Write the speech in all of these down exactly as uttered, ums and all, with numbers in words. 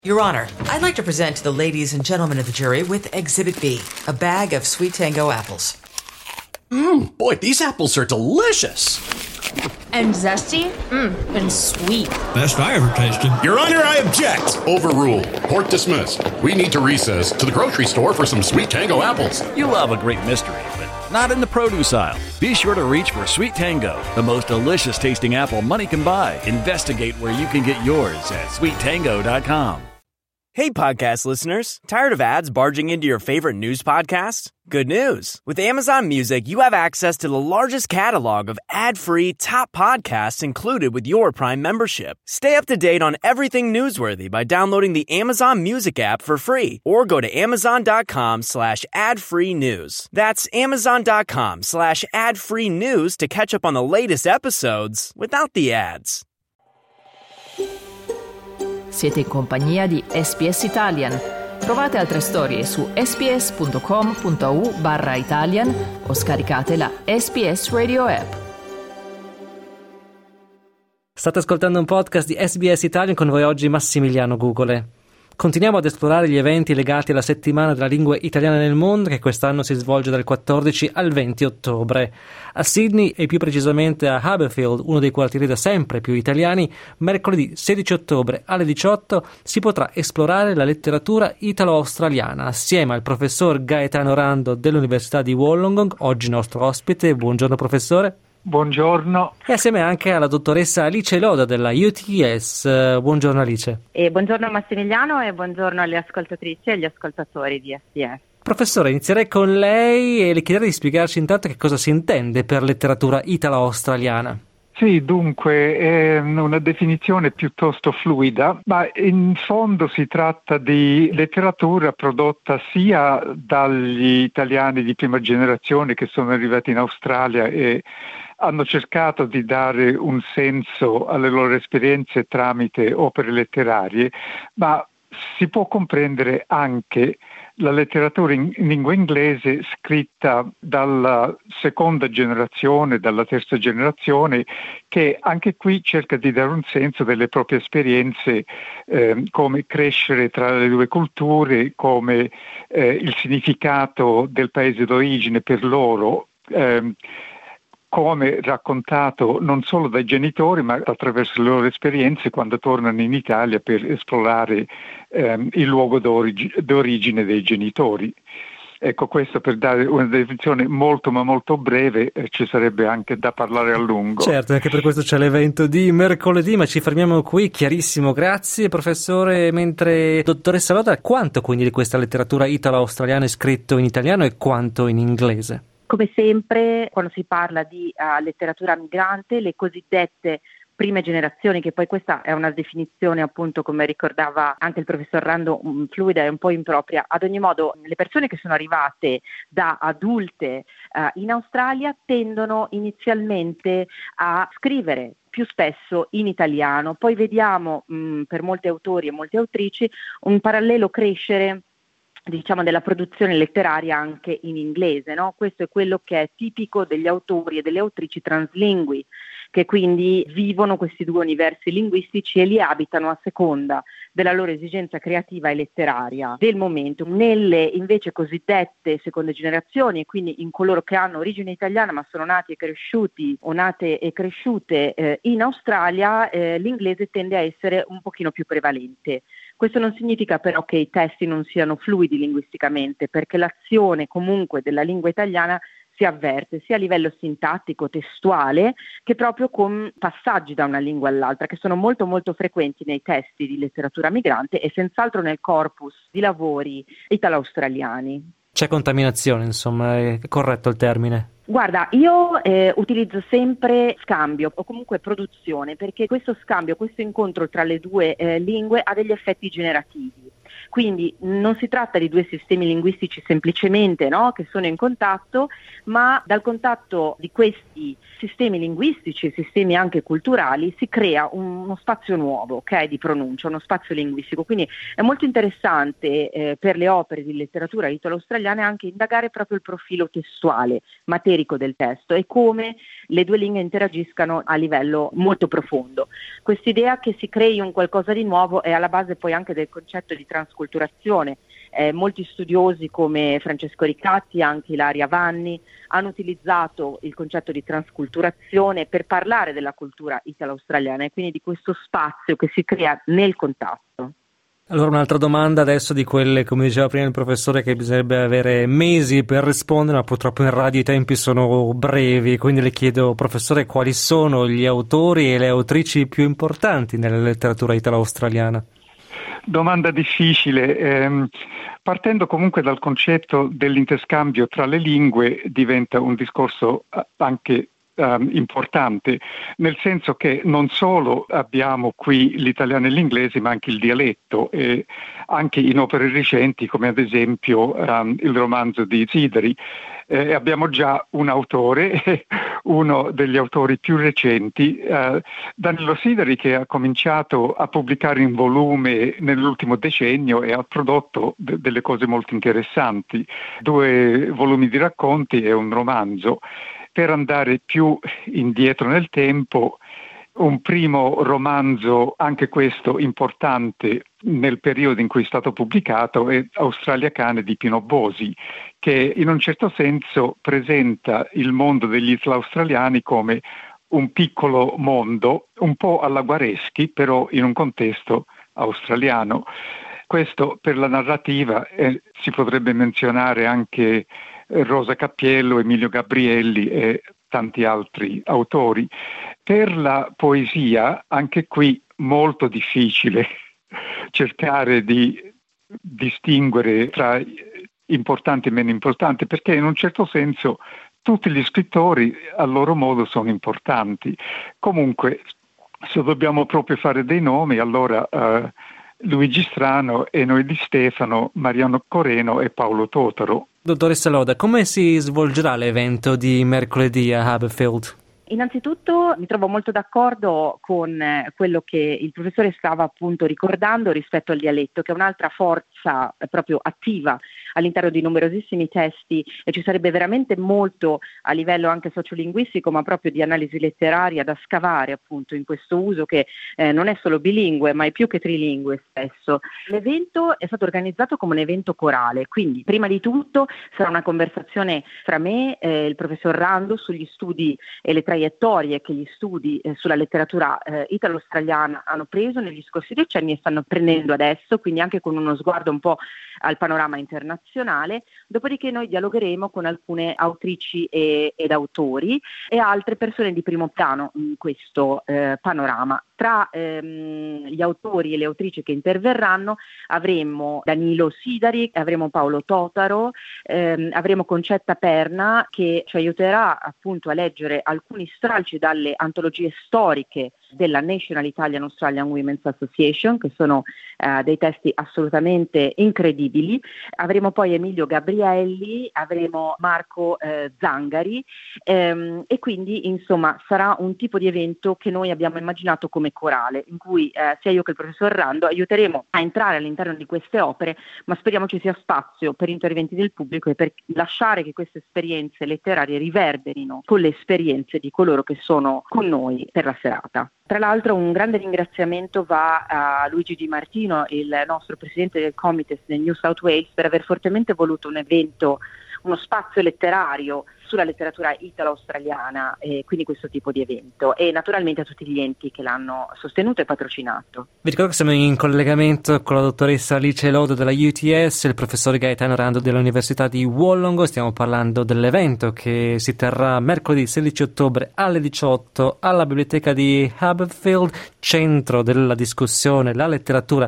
Your Honor, I'd like to present to the ladies and gentlemen of the jury with Exhibit B, a bag of Sweet Tango apples. Mmm, boy, these apples are delicious. And zesty? Mmm, and sweet. Best I ever tasted. Your Honor, I object. Overruled. Court dismissed. We need to recess to the grocery store for some Sweet Tango apples. You love a great mystery, but not in the produce aisle. Be sure to reach for Sweet Tango, the most delicious tasting apple money can buy. Investigate where you can get yours at sweet tango dot com. Hey, podcast listeners. Tired of ads barging into your favorite news podcasts? Good news. With Amazon Music, you have access to the largest catalog of ad-free top podcasts included with your Prime membership. Stay up to date on everything newsworthy by downloading the Amazon Music app for free or go to amazon.com slash ad-free news. That's amazon.com slash ad-free news to catch up on the latest episodes without the ads. Siete in compagnia di S B S Italian. Trovate altre storie su sbs.com.au barra Italian o scaricate la S B S Radio app. State ascoltando un podcast di S B S Italian, con voi oggi Massimiliano Gugole. Continuiamo ad esplorare gli eventi legati alla settimana della lingua italiana nel mondo, che quest'anno si svolge dal quattordici al venti ottobre. A Sydney e più precisamente a Haberfield, uno dei quartieri da sempre più italiani, mercoledì sedici ottobre alle diciotto si potrà esplorare la letteratura italo-australiana assieme al professor Gaetano Rando dell'Università di Wollongong, oggi nostro ospite. Buongiorno professore. Buongiorno. E assieme anche alla dottoressa Alice Loda della U T S. Uh, buongiorno Alice. E buongiorno Massimiliano e buongiorno alle ascoltatrici e agli ascoltatori di S B S. Professore, inizierei con lei e le chiederei di spiegarci intanto che cosa si intende per letteratura italo-australiana. Sì, dunque è una definizione piuttosto fluida, ma in fondo si tratta di letteratura prodotta sia dagli italiani di prima generazione che sono arrivati in Australia e hanno cercato di dare un senso alle loro esperienze tramite opere letterarie, ma si può comprendere anche la letteratura in lingua inglese scritta dalla seconda generazione, dalla terza generazione, che anche qui cerca di dare un senso delle proprie esperienze, eh, come crescere tra le due culture, come eh, il significato del paese d'origine per loro, eh, come raccontato non solo dai genitori ma attraverso le loro esperienze quando tornano in Italia per esplorare ehm, il luogo d'orig- d'origine dei genitori. Ecco, questo per dare una definizione molto ma molto breve, eh, ci sarebbe anche da parlare a lungo. Certo, anche per questo c'è l'evento di mercoledì, ma ci fermiamo qui. Chiarissimo, grazie professore. Mentre dottoressa Loda, quanto quindi di questa letteratura italo-australiana è scritto in italiano e quanto in inglese? Come sempre, quando si parla di uh, letteratura migrante, le cosiddette prime generazioni, che poi questa è una definizione appunto, come ricordava anche il professor Rando, um, fluida e un po' impropria. Ad ogni modo, le persone che sono arrivate da adulte uh, in Australia tendono inizialmente a scrivere più spesso in italiano. Poi vediamo mh, per molti autori e molte autrici un parallelo crescere, diciamo, della produzione letteraria anche in inglese, no? Questo è quello che è tipico degli autori e delle autrici translingui, che quindi vivono questi due universi linguistici e li abitano a seconda della loro esigenza creativa e letteraria del momento. Nelle invece cosiddette seconde generazioni, e quindi in coloro che hanno origine italiana ma sono nati e cresciuti o nate e cresciute eh, in Australia, eh, l'inglese tende a essere un pochino più prevalente. Questo non significa però che i testi non siano fluidi linguisticamente, perché l'azione comunque della lingua italiana si avverte sia a livello sintattico, testuale, che proprio con passaggi da una lingua all'altra, che sono molto molto frequenti nei testi di letteratura migrante e senz'altro nel corpus di lavori italo-australiani. C'è contaminazione, insomma, è corretto il termine? Guarda, io eh, utilizzo sempre scambio o comunque produzione, perché questo scambio, questo incontro tra le due eh, lingue ha degli effetti generativi. Quindi non si tratta di due sistemi linguistici semplicemente, no, che sono in contatto, ma dal contatto di questi sistemi linguistici, sistemi anche culturali, si crea un, uno spazio nuovo, ok, di pronuncia, uno spazio linguistico. Quindi è molto interessante eh, per le opere di letteratura italo-australiana anche indagare proprio il profilo testuale, materico del testo e come le due lingue interagiscano a livello molto profondo. Quest'idea che si crei un qualcosa di nuovo è alla base poi anche del concetto di transculturazione. Eh, molti studiosi come Francesco Ricatti, anche Ilaria Vanni, hanno utilizzato il concetto di transculturazione per parlare della cultura italo-australiana e quindi di questo spazio che si crea nel contatto. Allora un'altra domanda adesso di quelle, come diceva prima il professore, che bisognerebbe avere mesi per rispondere, ma purtroppo in radio i tempi sono brevi, quindi le chiedo, professore, quali sono gli autori e le autrici più importanti nella letteratura italo-australiana? Domanda difficile. Eh, partendo comunque dal concetto dell'interscambio tra le lingue diventa un discorso anche Um, importante, nel senso che non solo abbiamo qui l'italiano e l'inglese, ma anche il dialetto, e anche in opere recenti come ad esempio um, il romanzo di Sideri. Eh, abbiamo già un autore, uno degli autori più recenti, eh, Danilo Sideri, che ha cominciato a pubblicare in volume nell'ultimo decennio e ha prodotto de- delle cose molto interessanti, due volumi di racconti e un romanzo. Per andare più indietro nel tempo, un primo romanzo, anche questo importante nel periodo in cui è stato pubblicato, è Australia Cane di Pino Bosi, che in un certo senso presenta il mondo degli italo-australiani come un piccolo mondo, un po' alla Guareschi, però in un contesto australiano. Questo per la narrativa eh, si potrebbe menzionare anche Rosa Cappiello, Emilio Gabrielli e tanti altri autori. Per la poesia, anche qui molto difficile cercare di distinguere tra importanti e meno importanti, perché in un certo senso tutti gli scrittori a loro modo sono importanti. Comunque, se dobbiamo proprio fare dei nomi, allora eh, Luigi Strano, Eno Di Stefano, Mariano Coreno e Paolo Totaro. Dottoressa Loda, come si svolgerà l'evento di mercoledì a Haberfield? Innanzitutto mi trovo molto d'accordo con quello che il professore stava appunto ricordando rispetto al dialetto, che è un'altra forza proprio attiva all'interno di numerosissimi testi, e ci sarebbe veramente molto a livello anche sociolinguistico, ma proprio di analisi letteraria da scavare appunto in questo uso che eh, non è solo bilingue, ma è più che trilingue spesso. L'evento è stato organizzato come un evento corale, quindi prima di tutto sarà una conversazione fra me e il professor Rando sugli studi e le traiettorie che gli studi eh, sulla letteratura eh, italo-australiana hanno preso negli scorsi decenni e stanno prendendo adesso, quindi anche con uno sguardo un po' al panorama internazionale. Dopodiché noi dialogheremo con alcune autrici e, ed autori e altre persone di primo piano in questo eh, panorama. Tra ehm, gli autori e le autrici che interverranno avremo Danilo Sideri, avremo Paolo Totaro, ehm, avremo Concetta Perna, che ci aiuterà appunto a leggere alcuni stralci dalle antologie storiche della National Italian Australian Women's Association, che sono eh, dei testi assolutamente incredibili. Avremo poi Emilio Gabrielli, avremo Marco eh, Zangari ehm, e quindi insomma sarà un tipo di evento che noi abbiamo immaginato come corale, in cui eh, sia io che il professor Rando aiuteremo a entrare all'interno di queste opere, ma speriamo ci sia spazio per interventi del pubblico e per lasciare che queste esperienze letterarie riverberino con le esperienze di coloro che sono con noi per la serata. Tra l'altro un grande ringraziamento va a Luigi Di Martino, il nostro presidente del Comites del New South Wales, per aver fortemente voluto un evento, uno spazio letterario sulla letteratura italo-australiana, e quindi questo tipo di evento, e naturalmente a tutti gli enti che l'hanno sostenuto e patrocinato. Vi ricordo che siamo in collegamento con la dottoressa Alice Loda della U T S, il professore Gaetano Rando dell'Università di Wollongong. Stiamo parlando dell'evento che si terrà mercoledì sedici ottobre alle diciotto alla biblioteca di Haberfield, centro della discussione la letteratura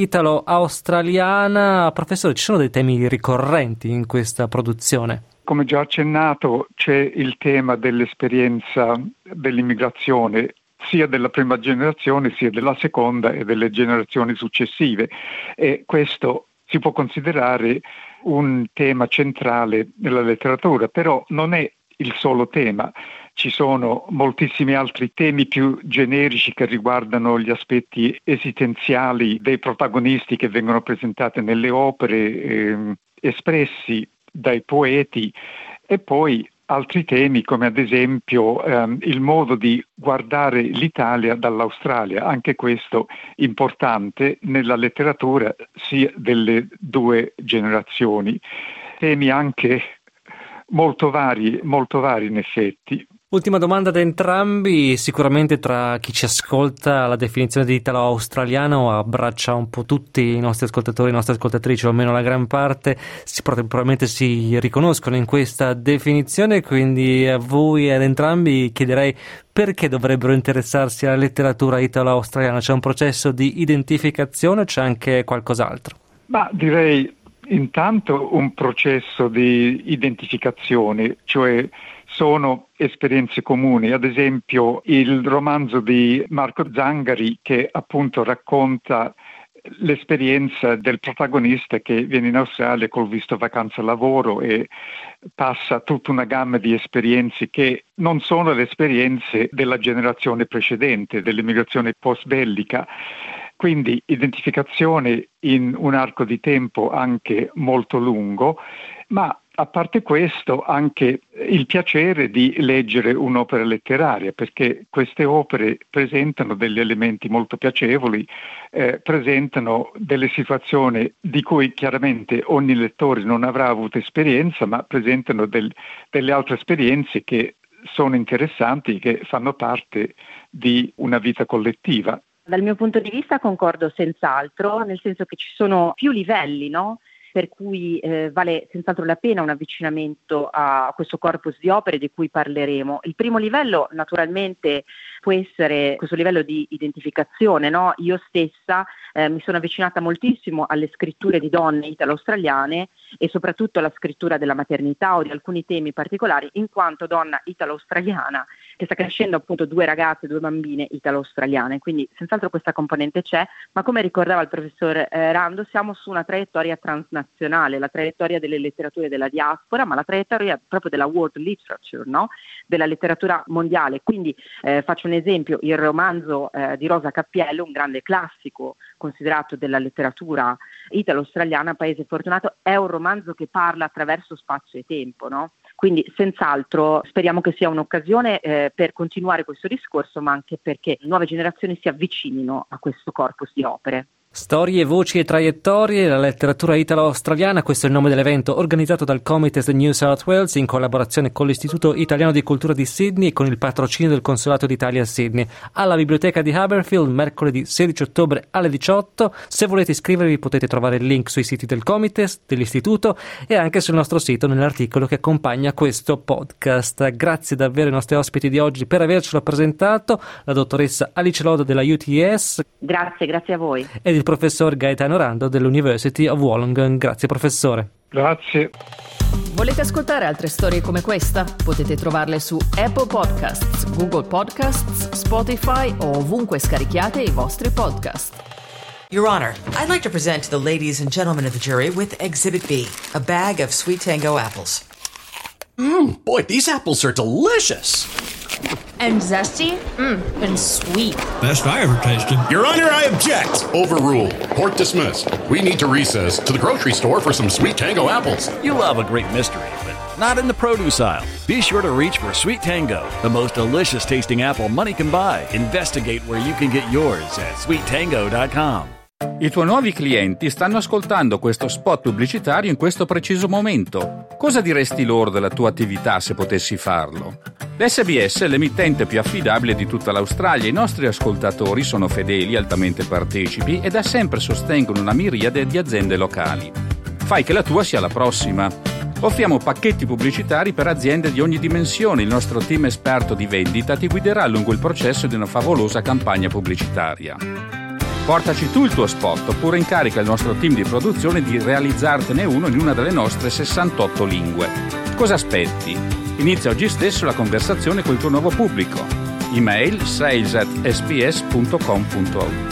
italo-australiana. Professore, ci sono dei temi ricorrenti in questa produzione? Come già accennato, c'è il tema dell'esperienza dell'immigrazione sia della prima generazione sia della seconda e delle generazioni successive, e questo si può considerare un tema centrale nella letteratura, però non è il solo tema. Ci sono moltissimi altri temi più generici che riguardano gli aspetti esistenziali dei protagonisti che vengono presentati nelle opere, eh, espressi dai poeti, e poi altri temi come ad esempio ehm, il modo di guardare l'Italia dall'Australia, anche questo importante nella letteratura sia delle due generazioni. Temi anche molto vari, molto vari in effetti. Ultima domanda da entrambi, sicuramente tra chi ci ascolta la definizione di italo-australiano abbraccia un po' tutti i nostri ascoltatori, le nostre ascoltatrici, o almeno la gran parte, si, probabilmente si riconoscono in questa definizione, quindi a voi ad entrambi chiederei perché dovrebbero interessarsi alla letteratura italo-australiana. C'è un processo di identificazione o c'è anche qualcos'altro? Ma direi intanto un processo di identificazione, cioè sono esperienze comuni. Ad esempio il romanzo di Marco Zangari, che appunto racconta l'esperienza del protagonista che viene in Australia col visto vacanza lavoro e passa tutta una gamma di esperienze che non sono le esperienze della generazione precedente, dell'immigrazione post-bellica. Quindi identificazione in un arco di tempo anche molto lungo, ma a parte questo anche il piacere di leggere un'opera letteraria, perché queste opere presentano degli elementi molto piacevoli, eh, presentano delle situazioni di cui chiaramente ogni lettore non avrà avuto esperienza, ma presentano del, delle altre esperienze che sono interessanti, che fanno parte di una vita collettiva. Dal mio punto di vista concordo senz'altro, nel senso che ci sono più livelli, no? Per cui eh, vale senz'altro la pena un avvicinamento a questo corpus di opere di cui parleremo. Il primo livello naturalmente può essere questo livello di identificazione, no? Io stessa eh, mi sono avvicinata moltissimo alle scritture di donne italo-australiane e soprattutto alla scrittura della maternità o di alcuni temi particolari, in quanto donna italo-australiana che sta crescendo appunto due ragazze, due bambine italo-australiane, quindi senz'altro questa componente c'è, ma come ricordava il professor eh, Rando, siamo su una traiettoria transnazionale, la traiettoria delle letterature della diaspora, ma la traiettoria proprio della world literature, no? Della letteratura mondiale. Quindi eh, faccio un esempio, il romanzo eh, di Rosa Cappiello, un grande classico considerato della letteratura italo-australiana, Paese fortunato, è un romanzo che parla attraverso spazio e tempo, no? Quindi senz'altro speriamo che sia un'occasione eh, per continuare questo discorso, ma anche perché nuove generazioni si avvicinino a questo corpus di opere. Storie, voci e traiettorie, la letteratura italo-australiana, questo è il nome dell'evento organizzato dal Comites New South Wales in collaborazione con l'Istituto Italiano di Cultura di Sydney e con il patrocinio del Consolato d'Italia a Sydney, alla Biblioteca di Haberfield, mercoledì sedici ottobre alle diciotto. Se volete iscrivervi potete trovare il link sui siti del Comites, dell'Istituto e anche sul nostro sito nell'articolo che accompagna questo podcast. Grazie davvero ai nostri ospiti di oggi per avercelo presentato, la dottoressa Alice Loda della U T S. Grazie, grazie a voi. Ed il professor Gaetano Rando dell'University of Wollongong. Grazie professore. Grazie. Volete ascoltare altre storie come questa? Potete trovarle su Apple Podcasts, Google Podcasts, Spotify o ovunque scarichiate i vostri podcast. Your Honor, I'd like to present to the ladies and gentlemen of the jury with Exhibit B, a bag of Sweet Tango apples. Mmm, boy, these apples are delicious. And zesty? Mmm, and sweet. Best I ever tasted. Your Honor, I object. Overruled. Court dismissed. We need to recess to the grocery store for some Sweet Tango apples. You love a great mystery, but not in the produce aisle. Be sure to reach for Sweet Tango, the most delicious tasting apple money can buy. Investigate where you can get yours at sweet tango dot com. I tuoi nuovi clienti stanno ascoltando questo spot pubblicitario in questo preciso momento. Cosa diresti loro della tua attività se potessi farlo? L'S B S è l'emittente più affidabile di tutta l'Australia. I nostri ascoltatori sono fedeli, altamente partecipi e da sempre sostengono una miriade di aziende locali. Fai che la tua sia la prossima. Offriamo pacchetti pubblicitari per aziende di ogni dimensione. Il nostro team esperto di vendita ti guiderà lungo il processo di una favolosa campagna pubblicitaria. Portaci tu il tuo spot oppure incarica il nostro team di produzione di realizzartene uno in una delle nostre sessantotto lingue. Cosa aspetti? Inizia oggi stesso la conversazione col tuo nuovo pubblico. Email sales at s b s punto com punto a u.